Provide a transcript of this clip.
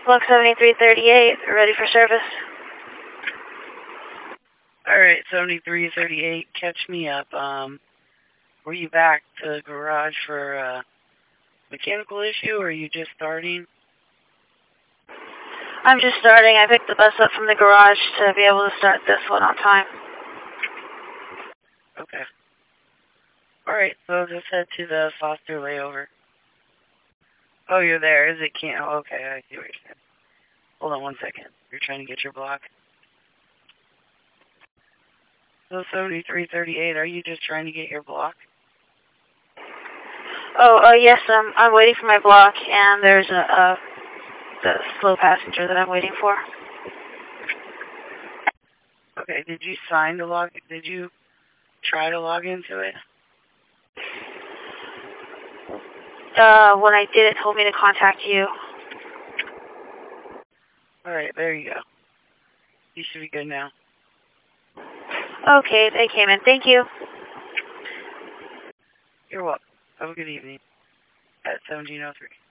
Block 7338, ready for service. Alright, 7338, catch me up. Were you back to the garage for a mechanical issue, or are you just starting? I'm just starting. I picked the bus up from the garage to be able to start this one on time. Okay. Alright, so just head to the Foster layover. Oh, you're there. Is it can't? Oh, okay, I see what you're saying. Hold on 1 second. You're trying to get your block. So 7338, are you just trying to get your block? Yes, I'm waiting for my block, and there's the slow passenger that I'm waiting for. Okay, did you sign to log? Did you try to log into it? When I did, it told me to contact you. Alright, there you go. You should be good now. Okay, they came in. Thank you. You're welcome. Have a good evening at 1703.